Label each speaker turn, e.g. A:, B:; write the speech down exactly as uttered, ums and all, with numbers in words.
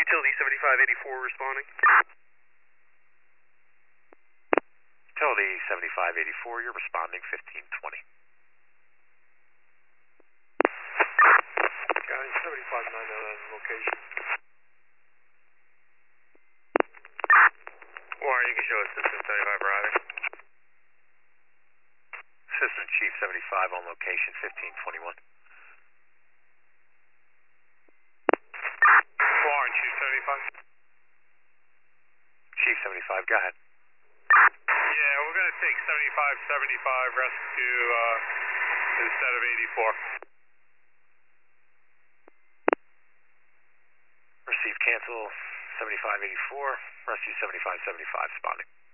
A: Utility seventy-five eighty-four responding.
B: Utility seventy-five eighty-four, you're responding fifteen twenty.
C: Guys, seventy-five ninety-nine location.
A: Warren, you can show assistant seventy-five arriving.
B: Assistant Chief seventy-five on location fifteen twenty-one.
A: Warren, Chief seventy-five.
B: Chief seventy-five, go ahead.
A: Yeah, we're going to take seventy-five seventy-five rescue uh, instead of eighty-four.
B: Receive cancel seventy-five eighty-four, rescue seventy-five seventy-five, responding.